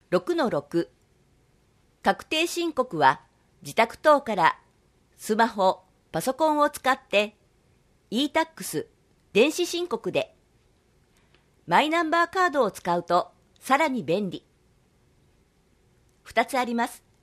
6-6 確定申告は自宅等からスマホ、パソコンを使って e-tax 電子申告でマイナンバーカードを使うとさらに便利。2つあります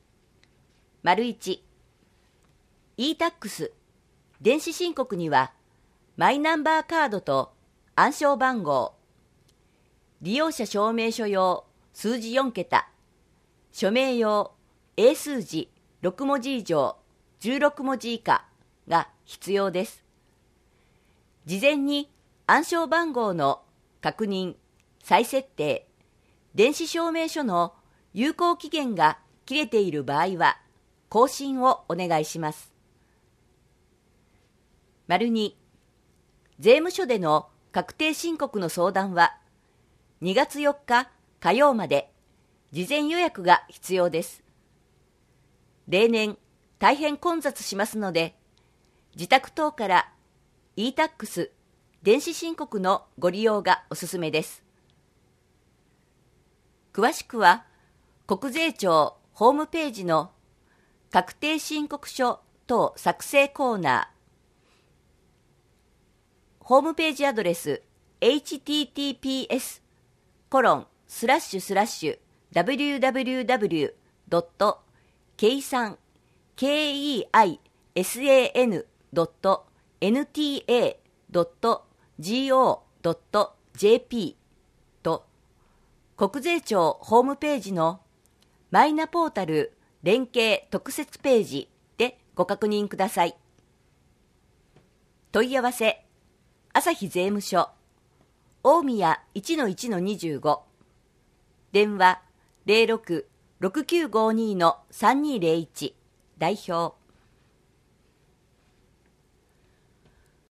。1、e-tax 電子申告にはマイナンバーカードと暗証番号、利用者証明書用数字4桁、署名用英数字6文字以上16文字以下が必要です。事前に暗証番号の確認、再設定、電子証明書の有効期限が切れている場合は更新をお願いします。2、税務署での確定申告の相談は2月4日火曜まで事前予約が必要です。例年大変混雑しますので、自宅等から e-tax 電子申告のご利用がおすすめです。詳しくは国税庁ホームページの確定申告書等作成コーナー、ホームページアドレス https://www.keisan.nta.go.jp と国税庁ホームページのマイナポータル連携特設ページでご確認ください。問い合わせ朝日税務署大宮 1-1-25 電話 06-6952-3201 代表